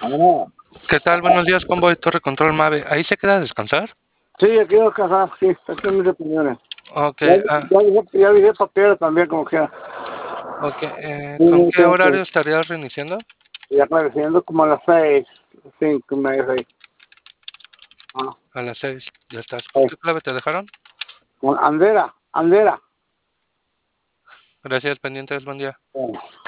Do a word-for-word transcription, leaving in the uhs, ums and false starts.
Ah, ¿Qué tal? Buenos días, Convoy Torre Control Mave. ¿Ahí se queda a descansar? sí, aquí voy a casar, sí, aquí en mis opiniones. Ok, Ya, ah, ya, dije, ya dije papel también, como quiera. ok. Eh, Sí, ¿con sí, qué sí. horario estarías reiniciando? Ya apareciendo como a las seis, cinco, media, seis. Ah, A las seis. Ya estás. ¿Con eh, qué clave te dejaron? con Andera, Andera. Gracias, pendientes. Buen día. Bueno.